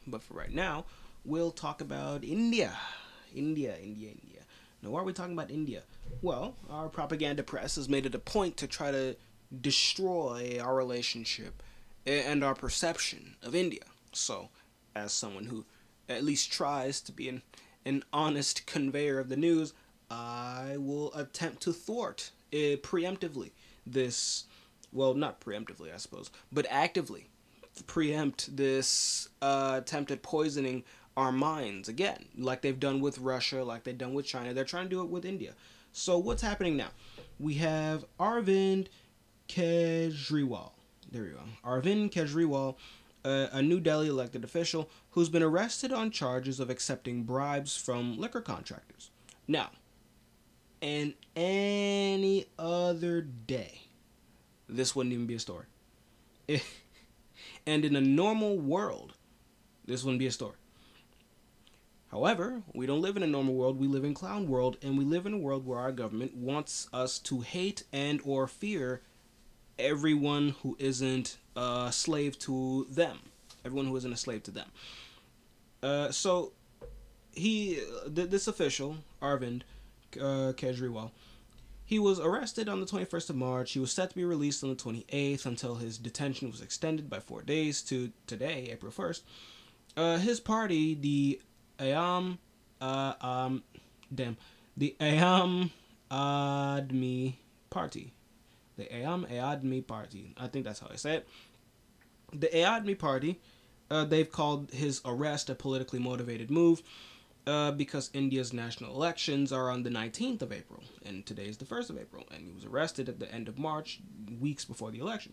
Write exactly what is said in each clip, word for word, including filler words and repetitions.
But for right now, we'll talk about India. India, India, India. Now, why are we talking about India? Well, our propaganda press has made it a point to try to destroy our relationship and our perception of India. So, as someone who at least tries to be an, an honest conveyor of the news, I will attempt to thwart uh, preemptively this, well, not preemptively, I suppose, but actively preempt this uh, attempt at poisoning our minds again, like they've done with Russia, like they've done with China. They're trying to do it with India. So what's happening now? We have Arvind Kejriwal. There we go. Arvind Kejriwal, uh, a New Delhi elected official who's been arrested on charges of accepting bribes from liquor contractors. Now, in any other day, this wouldn't even be a story. And in a normal world, this wouldn't be a story. However, we don't live in a normal world. We live in clown world, and we live in a world where our government wants us to hate and or fear everyone who isn't a slave to them. Everyone who isn't a slave to them. Uh, so he, th- this official, Arvind uh, Kejriwal, he was arrested on the twenty-first of March. He was set to be released on the twenty-eighth until his detention was extended by four days to today, April first. Uh, his party, the Ayam, uh, um, damn, the Ayam Admi Party, the Ayam Admi Party. I think that's how I say it. The Ayadmi Party, uh, they've called his arrest a politically motivated move. Uh, because India's national elections are on the nineteenth of April, and today is the first of April, and he was arrested at the end of March, weeks before the election.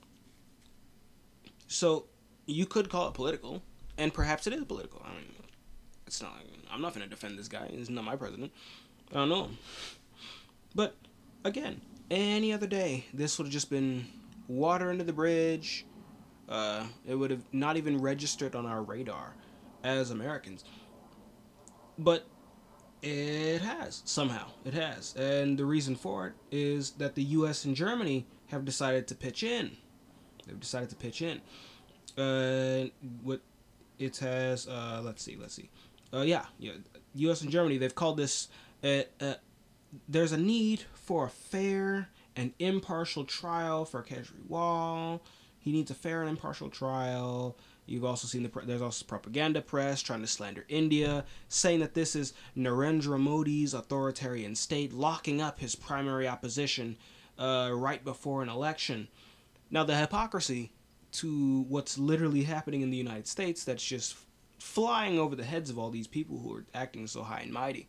So, you could call it political, and perhaps it is political. I mean, it's not. I'm not going to defend this guy. He's not my president. I don't know him. But again, any other day, this would have just been water under the bridge. Uh, it would have not even registered on our radar as Americans. But it has, somehow. It has. And the reason for it is that the U S and Germany have decided to pitch in. They've decided to pitch in. Uh, what it has, uh, let's see, let's see. Uh, yeah, yeah, U S and Germany, they've called this, uh, uh, there's a need for a fair and impartial trial for Kejriwal. He needs a fair and impartial trial. You've also seen the there's also propaganda press trying to slander India, saying that this is Narendra Modi's authoritarian state locking up his primary opposition uh, right before an election. Now the hypocrisy to what's literally happening in the United States that's just flying over the heads of all these people who are acting so high and mighty.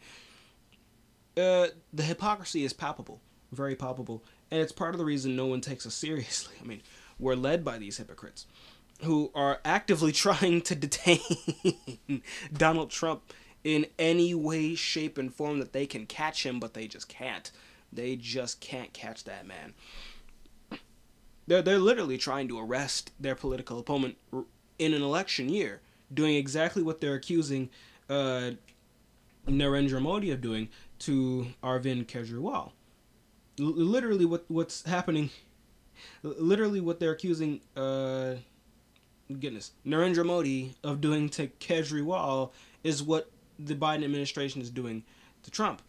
Uh, the hypocrisy is palpable, very palpable, and it's part of the reason no one takes us seriously. I mean, we're led by these hypocrites who are actively trying to detain Donald Trump in any way, shape, and form that they can catch him, but they just can't. They just can't catch that man. They're, they're literally trying to arrest their political opponent in an election year, doing exactly what they're accusing uh, Narendra Modi of doing to Arvind Kejriwal. L- literally what what's happening, literally what they're accusing... Uh, goodness, Narendra Modi of doing to Kejriwal is what the Biden administration is doing to Trump.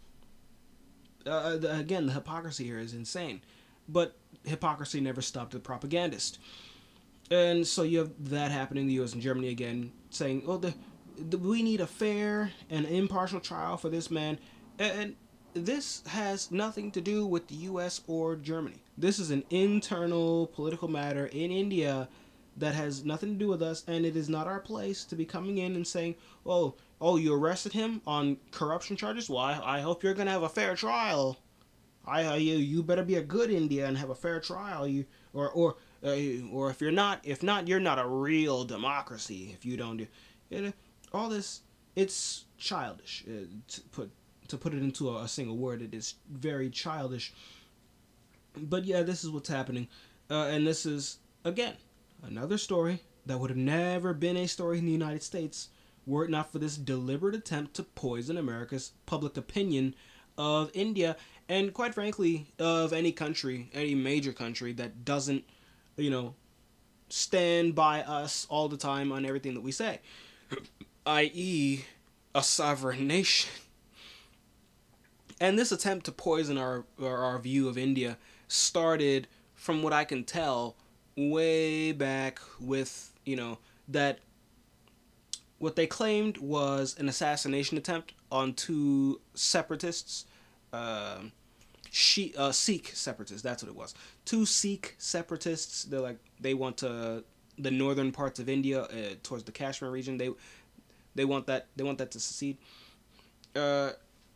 Uh, the, again, the hypocrisy here is insane. But hypocrisy never stopped the propagandist. And so you have that happening in the U S and Germany again, saying, oh, the, the, we need a fair and impartial trial for this man. And this has nothing to do with the U S or Germany. This is an internal political matter in India that has nothing to do with us, and it is not our place to be coming in and saying, oh, oh, you arrested him on corruption charges? Well, I, I hope you're going to have a fair trial. I, uh, you, you better be a good India and have a fair trial. You, or, or, uh, or if you're not, if not, you're not a real democracy. If you don't do, it, all this, it's childish. Uh, to put, to put it into a, a single word, it is very childish. But yeah, this is what's happening, uh, and this is again another story that would have never been a story in the United States were it not for this deliberate attempt to poison America's public opinion of India, and quite frankly, of any country, any major country that doesn't, you know, stand by us all the time on everything that we say, that is a sovereign nation. And this attempt to poison our, our view of India started, from what I can tell, way back with, you know, that what they claimed was an assassination attempt on two separatists, uh, she, uh, Sikh separatists, that's what it was. Two Sikh separatists, they're like, they want to, the northern parts of India, uh, towards the Kashmir region, they they want that, they want that to secede. Uh,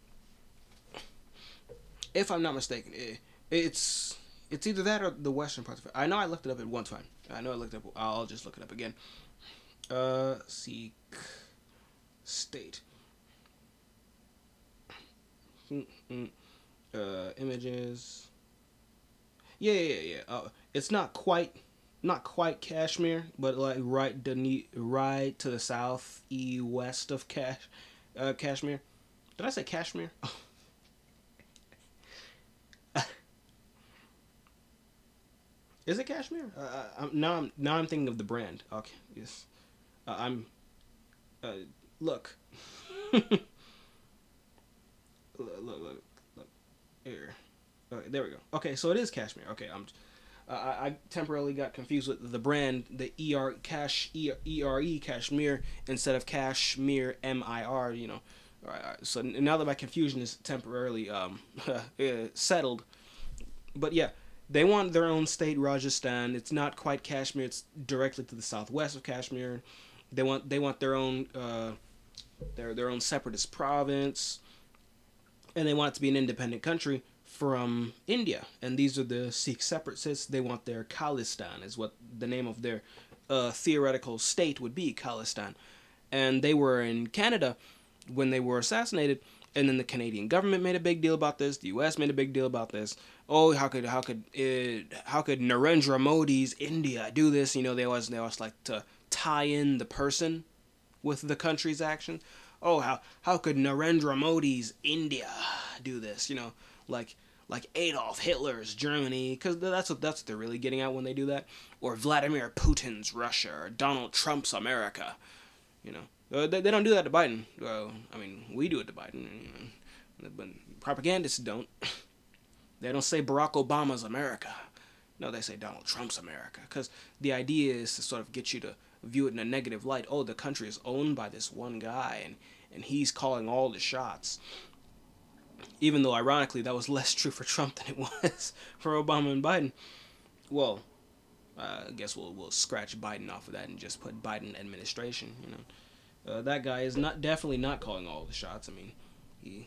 if I'm not mistaken, it, it's it's either that or the western parts of it. I know I looked it up at one time. I know I looked it up. I'll just look it up again. Uh, Sikh state. Uh, images. Yeah, yeah, yeah. Uh, it's not quite, not quite Kashmir, but like right, the right to the south, e west of Cash, uh, Kashmir. Did I say Kashmir? Is it Kashmir? Uh, I'm, now I'm now I'm thinking of the brand. Okay, yes. Uh, I'm. Uh, look. look, look, look, look. Here. Okay, there we go. Okay, so it is Kashmir. Okay, I'm. Uh, I, I temporarily got confused with the brand, the E R Cash E R E Kashmir instead of Kashmir M I R. You know. All right, all right. So now that my confusion is temporarily um settled, but yeah. They want their own state, Rajasthan. It's not quite Kashmir. It's directly to the southwest of Kashmir. They want they want their own uh, their their own separatist province, and they want it to be an independent country from India. And these are the Sikh separatists. They want their Khalistan, is what the name of their uh, theoretical state would be, Khalistan. And they were in Canada when they were assassinated. And then the Canadian government made a big deal about this. The U S made a big deal about this. Oh, how could how could it, how could Narendra Modi's India do this? You know, they always they always like to tie in the person with the country's action. Oh, how how could Narendra Modi's India do this? You know, like like Adolf Hitler's Germany, because that's what that's what they're really getting at when they do that. Or Vladimir Putin's Russia, or Donald Trump's America. You know. Uh, they, they don't do that to Biden. Well, I mean, we do it to Biden. You know, but propagandists don't. They don't say Barack Obama's America. No, they say Donald Trump's America. Because the idea is to sort of get you to view it in a negative light. Oh, the country is owned by this one guy, and, and he's calling all the shots. Even though, ironically, that was less true for Trump than it was for Obama and Biden. Well, uh, I guess we'll we'll scratch Biden off of that and just put Biden administration, you know. Uh, that guy is not definitely not calling all the shots. I mean, he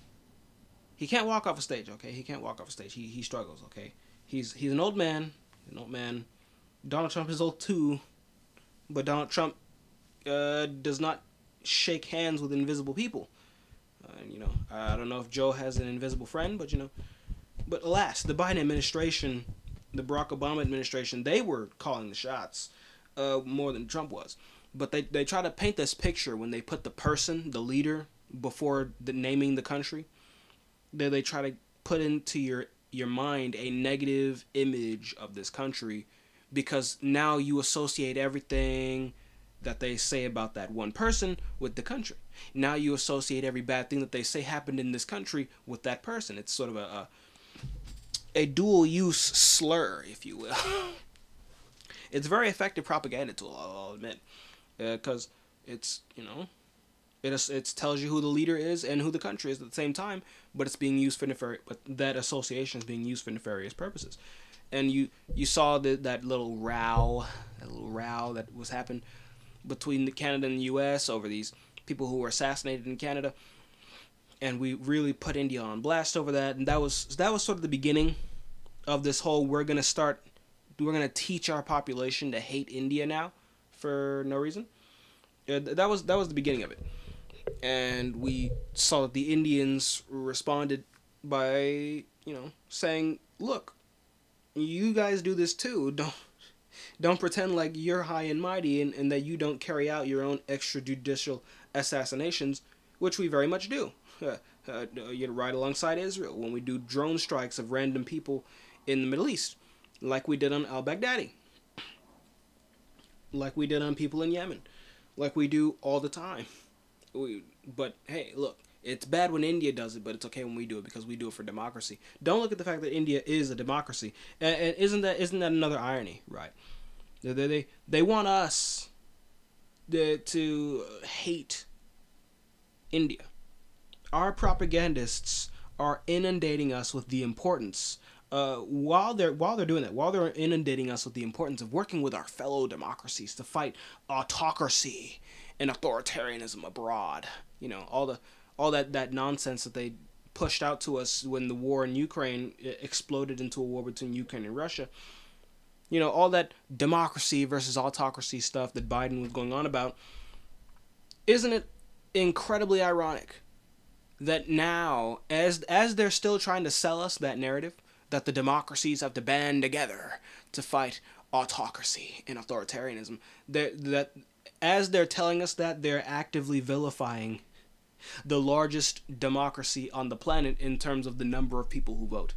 he can't walk off a stage. Okay, he can't walk off a stage. He he struggles. Okay, he's he's an old man. An old man. Donald Trump is old too, but Donald Trump uh, does not shake hands with invisible people. Uh, you know, I don't know if Joe has an invisible friend, but you know, but alas, the Biden administration, the Barack Obama administration, they were calling the shots uh, more than Trump was. But they, they try to paint this picture when they put the person, the leader, before the naming the country. They they try to put into your your mind a negative image of this country, because now you associate everything that they say about that one person with the country. Now you associate every bad thing that they say happened in this country with that person. It's sort of a a, a dual use slur, if you will. It's a very effective propaganda tool, I'll admit. Because uh, it's, you know, it it tells you who the leader is and who the country is at the same time, but it's being used for nefarious, but that association is being used for nefarious purposes. And you you saw the, that little row, that little row that was happening between the Canada and the U S over these people who were assassinated in Canada, and we really put India on blast over that, and that was that was sort of the beginning of this whole we're gonna start, we're gonna teach our population to hate India now. For no reason. Uh, that was that was the beginning of it, and we saw that the Indians responded by, you know, saying, "Look, you guys do this too. Don't don't pretend like you're high and mighty, and, and that you don't carry out your own extrajudicial assassinations, which we very much do. Uh, uh, you know, right alongside Israel when we do drone strikes of random people in the Middle East, like we did on al-Baghdadi." like we did on people in Yemen, like we do all the time. We, but hey, look, it's bad when India does it, but it's okay when we do it because we do it for democracy. Don't look at the fact that India is a democracy, and, and isn't that isn't that another irony, right? They they they want us to, to hate India. Our propagandists are inundating us with the importance. Uh, while they're while they're doing that, while they're inundating us with the importance of working with our fellow democracies to fight autocracy and authoritarianism abroad, you know, all the all that, that nonsense that they pushed out to us when the war in Ukraine exploded into a war between Ukraine and Russia. You know, all that democracy versus autocracy stuff that Biden was going on about. Isn't it incredibly ironic that now, as as they're still trying to sell us that narrative, that the democracies have to band together to fight autocracy and authoritarianism, that as they're telling us that, they're actively vilifying the largest democracy on the planet in terms of the number of people who vote.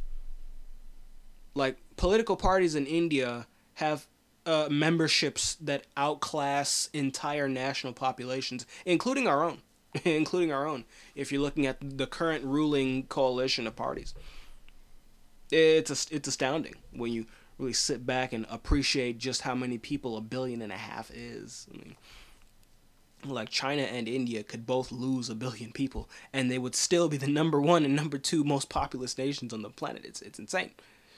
Like, political parties in India have uh, memberships that outclass entire national populations, including our own. including our own, if you're looking at the current ruling coalition of parties. It's a, it's astounding when you really sit back and appreciate just how many people a billion and a half is. I mean, like China and India could both lose a billion people, and they would still be the number one and number two most populous nations on the planet. It's it's insane.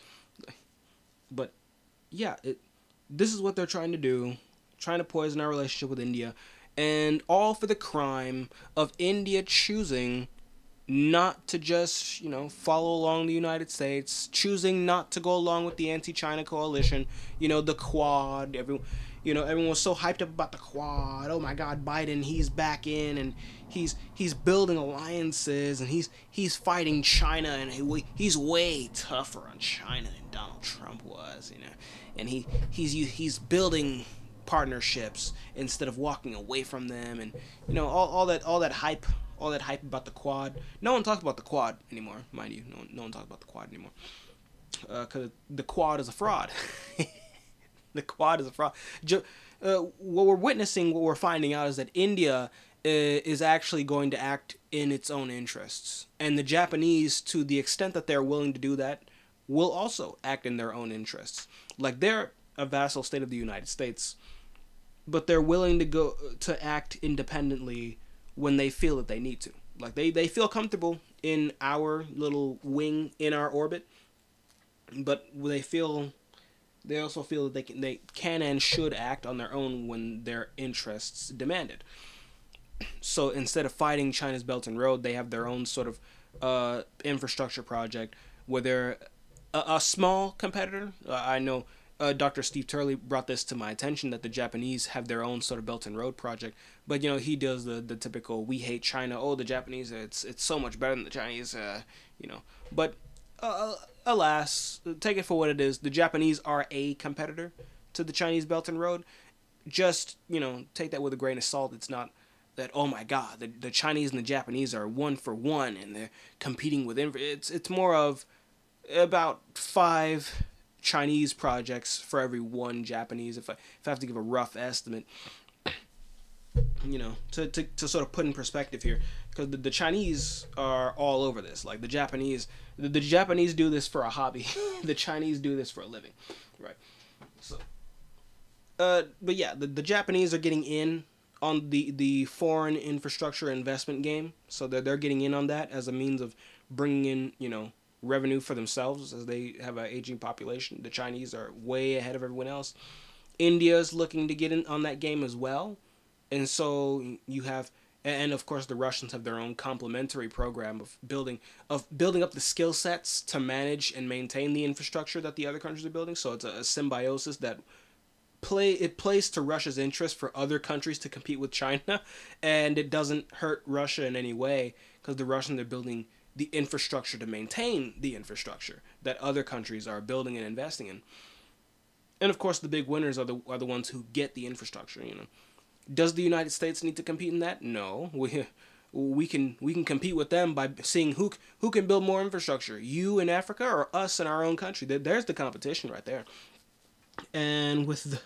But yeah, it this is what they're trying to do, trying to poison our relationship with India, and all for the crime of India choosing not to just, you know, follow along the United States, choosing not to go along with the anti-China coalition, you know, the Quad. Everyone, you know, everyone was so hyped up about the Quad. Oh my God, Biden, he's back in, and he's he's building alliances, and he's he's fighting China, and he, he's way tougher on China than Donald Trump was, you know, and he he's he's building partnerships instead of walking away from them, and you know, all, all that all that hype. All that hype about the Quad. No one talks about the Quad anymore, mind you. No one, no one talks about the Quad anymore. Because uh, the Quad is a fraud. The Quad is a fraud. Jo- uh, what we're witnessing, what we're finding out is that India uh, is actually going to act in its own interests. And the Japanese, to the extent that they're willing to do that, will also act in their own interests. Like, they're a vassal state of the United States, but they're willing to go to act independently when they feel that they need to. Like, they, they feel comfortable in our little wing in our orbit, but they feel they also feel that they can they can and should act on their own when their interests demand it. So instead of fighting China's Belt and Road, they have their own sort of uh, infrastructure project where they're a, a small competitor. Uh, I know Uh, Doctor Steve Turley brought this to my attention, that the Japanese have their own sort of Belt and Road project, but you know, he does the, the typical "we hate China." Oh, the Japanese, it's it's so much better than the Chinese, uh, you know. But uh, alas, take it for what it is. The Japanese are a competitor to the Chinese Belt and Road. Just, you know, take that with a grain of salt. It's not that, oh my God, the the Chinese and the Japanese are one for one and they're competing with. Inv- it's it's more of about five Chinese projects for every one Japanese, if I if I have to give a rough estimate, you know, to, to, to sort of put in perspective here, because the, the Chinese are all over this. Like, the Japanese, the, the Japanese do this for a hobby. The Chinese do this for a living, right? So, uh, but yeah, the, the Japanese are getting in on the, the foreign infrastructure investment game, so that they're getting in on that as a means of bringing in, you know, revenue for themselves, as they have an aging population. The Chinese are way ahead of everyone else. India's looking to get in on that game as well. And so you have, and of course the Russians have their own complementary program of building of building up the skill sets to manage and maintain the infrastructure that the other countries are building. So it's a, a symbiosis that play it plays to Russia's interest for other countries to compete with China, and it doesn't hurt Russia in any way, because the Russians are building the infrastructure to maintain the infrastructure that other countries are building and investing in. And of course, the big winners are the are the ones who get the infrastructure. You know, does the United States need to compete in that? No, we we can we can compete with them by seeing who who can build more infrastructure. You in Africa or us in our own country? There's the competition right there. And with the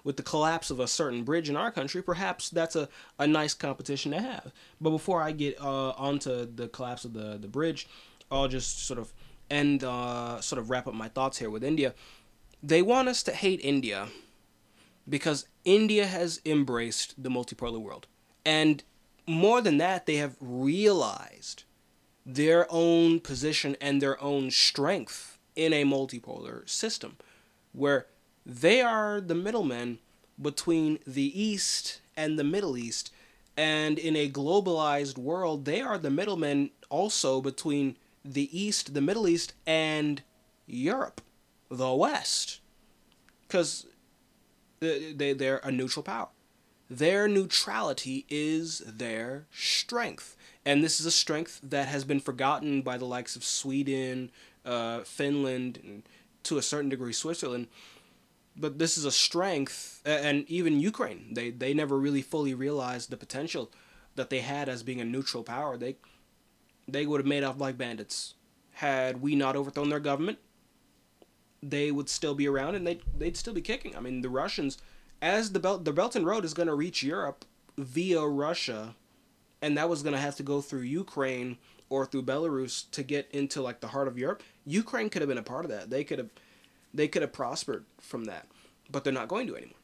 with the collapse of a certain bridge in our country, perhaps that's a, a nice competition to have. But before I get uh, onto the collapse of the, the bridge, I'll just sort of end, uh, sort of wrap up my thoughts here with India. They want us to hate India because India has embraced the multipolar world. And more than that, they have realized their own position and their own strength in a multipolar system, where they are the middlemen between the East and the Middle East. And in a globalized world, they are the middlemen also between the East, the Middle East, and Europe, the West. Because they, they're a neutral power. Their neutrality is their strength. And this is a strength that has been forgotten by the likes of Sweden, uh, Finland, and to a certain degree Switzerland. But this is a strength, and even Ukraine, they, they never really fully realized the potential that they had as being a neutral power. They they would have made off like bandits. Had we not overthrown their government, they would still be around, and they'd, they'd still be kicking. I mean, the Russians, as the Belt, the Belt and Road is going to reach Europe via Russia, and that was going to have to go through Ukraine or through Belarus to get into like the heart of Europe. Ukraine could have been a part of that. They could have they could have prospered from that, but they're not going to anymore.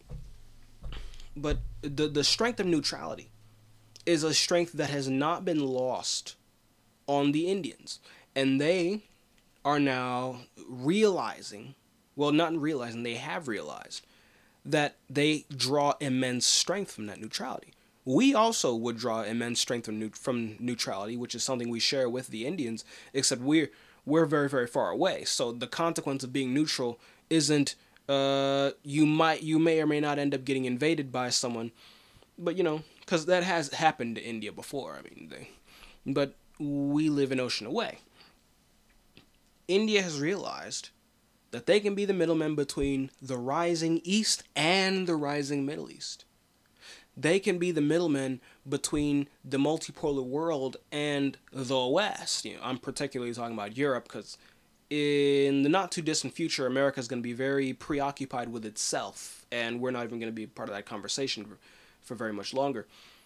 But the the strength of neutrality is a strength that has not been lost on the Indians, and they are now realizing, well, not realizing, they have realized that they draw immense strength from that neutrality. We also would draw immense strength from, from neutrality, which is something we share with the Indians, except we're we're very, very far away. So the consequence of being neutral isn't uh, you might you may or may not end up getting invaded by someone, but you know, because that has happened to India before. I mean, they, but we live an ocean away. India has realized that they can be the middlemen between the rising East and the rising Middle East. They can be the middlemen between the multipolar world and the West. You know, I'm particularly talking about Europe because in the not too distant future, America is going to be very preoccupied with itself, and we're not even going to be part of that conversation for, for very much longer.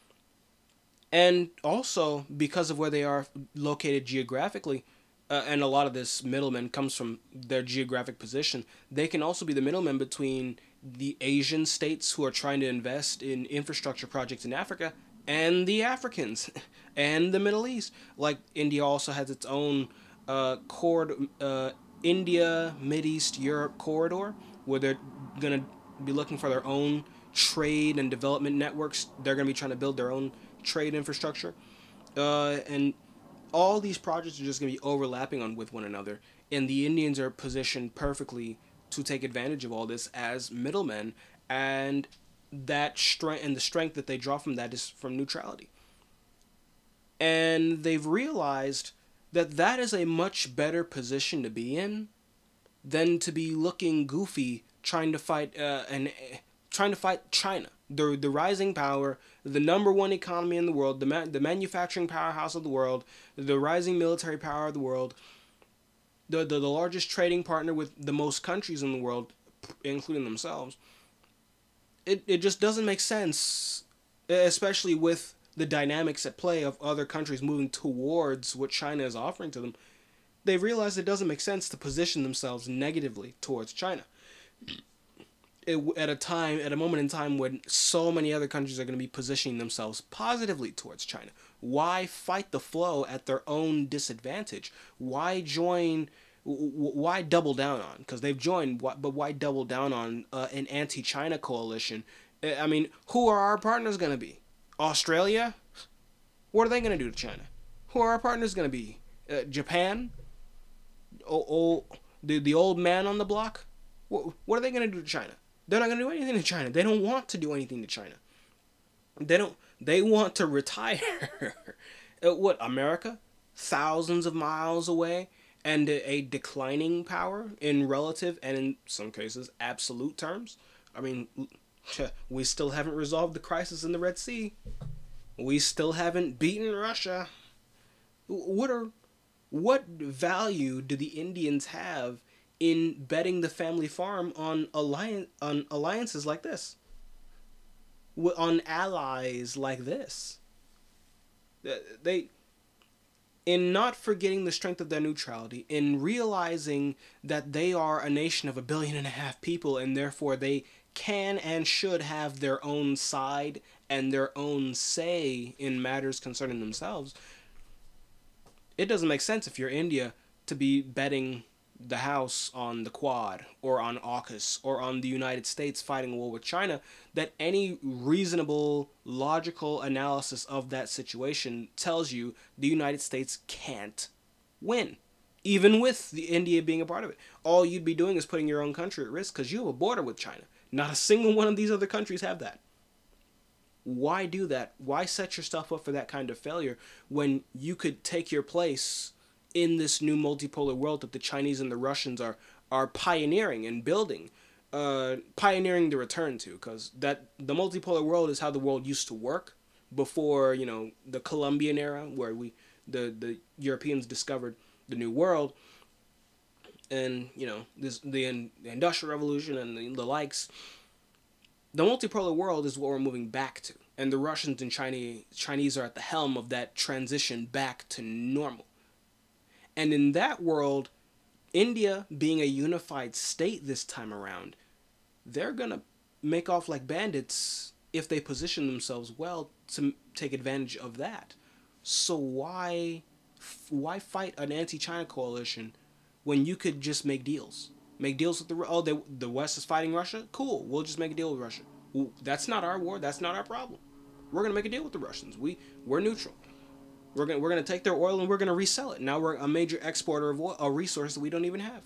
And also, because of where they are located geographically, uh, and a lot of this middleman comes from their geographic position, they can also be the middlemen between the Asian states who are trying to invest in infrastructure projects in Africa and the Africans and the Middle East. Like, India also has its own uh, corridor, uh, India, Mideast, Europe corridor, where they're going to be looking for their own trade and development networks. They're going to be trying to build their own trade infrastructure. Uh, and all these projects are just going to be overlapping on with one another. And the Indians are positioned perfectly to take advantage of all this as middlemen, and that strength and the strength that they draw from that is from neutrality. And they've realized that that is a much better position to be in than to be looking goofy trying to fight uh, and uh, trying to fight China, the the rising power, the number one economy in the world, the ma- the manufacturing powerhouse of the world, the rising military power of the world. The, the the largest trading partner with the most countries in the world, including themselves. It it just doesn't make sense, especially with the dynamics at play of other countries moving towards what China is offering to them. They've realized it doesn't make sense to position themselves negatively towards China. It, at a time, at a moment in time when so many other countries are going to be positioning themselves positively towards China. Why fight the flow at their own disadvantage? Why join? Why double down on? Because they've joined, but why double down on uh, an anti-China coalition? I mean, who are our partners going to be? Australia? What are they going to do to China? Who are our partners going to be? Uh, Japan? Oh, oh, the the old man on the block? What, what are they going to do to China? They're not going to do anything to China. They don't want to do anything to China. They don't. They want to retire. What, America? Thousands of miles away, and a declining power in relative and in some cases absolute terms. I mean, we still haven't resolved the crisis in the Red Sea. We still haven't beaten Russia. What are, what value do the Indians have in betting the family farm on alliance on alliances like this? on allies like this. They, in not forgetting the strength of their neutrality, in realizing that they are a nation of a billion and a half people, and therefore they can and should have their own side and their own say in matters concerning themselves, it doesn't make sense if you're India to be betting the house on the Quad or on AUKUS or on the United States fighting a war with China, that any reasonable, logical analysis of that situation tells you the United States can't win. Even with the India being a part of it. All you'd be doing is putting your own country at risk because you have a border with China. Not a single one of these other countries have that. Why do that? Why set yourself up for that kind of failure when you could take your place in this new multipolar world that the Chinese and the Russians are are pioneering and building, uh, pioneering the return to? Because that the multipolar world is how the world used to work before, you know, the Columbian era, where we the the Europeans discovered the New World, and you know this the, the Industrial Revolution and the, the likes. The multipolar world is what we're moving back to, and the Russians and Chinese Chinese are at the helm of that transition back to normal. And in that world, India being a unified state this time around, they're gonna make off like bandits if they position themselves well to take advantage of that. So why why fight an anti-China coalition when you could just make deals? Make deals with the oh they, the West is fighting Russia? Cool, we'll just make a deal with Russia. Well, that's not our war. That's not our problem. We're gonna make a deal with the Russians. We we're neutral. We're gonna we're gonna take their oil and we're gonna resell it. Now we're a major exporter of oil, a resource that we don't even have.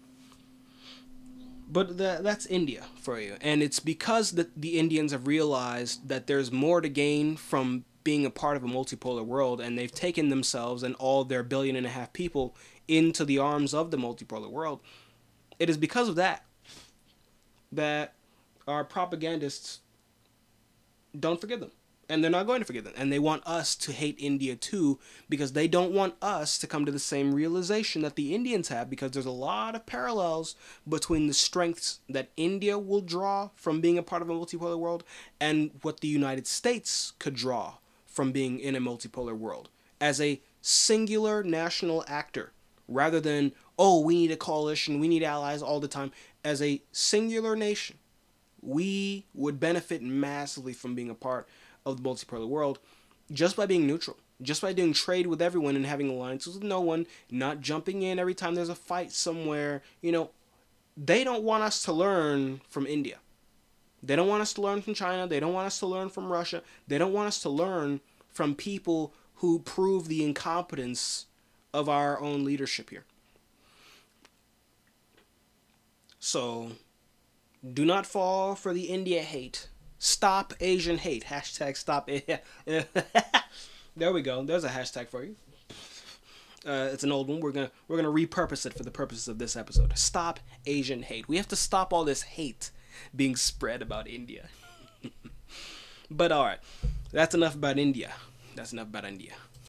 But the, that's India for you, and it's because the the Indians have realized that there's more to gain from being a part of a multipolar world, and they've taken themselves and all their billion and a half people into the arms of the multipolar world. It is because of that that our propagandists don't forgive them. And they're not going to forgive them. And they want us to hate India too, because they don't want us to come to the same realization that the Indians have, because there's a lot of parallels between the strengths that India will draw from being a part of a multipolar world and what the United States could draw from being in a multipolar world as a singular national actor, rather than, oh, we need a coalition, we need allies all the time. As a singular nation, we would benefit massively from being a part of the multipolar world just by being neutral, just by doing trade with everyone and having alliances with no one, not jumping in every time there's a fight somewhere. You know, they don't want us to learn from India. They don't want us to learn from China. They don't want us to learn from Russia. They don't want us to learn from people who prove the incompetence of our own leadership here. So, do not fall for the India hate. Stop Asian hate. Hashtag stop. There we go. There's a hashtag for you. Uh, it's an old one. We're gonna we're gonna repurpose it for the purposes of this episode. Stop Asian hate. We have to stop all this hate being spread about India. But all right, that's enough about India. That's enough about India.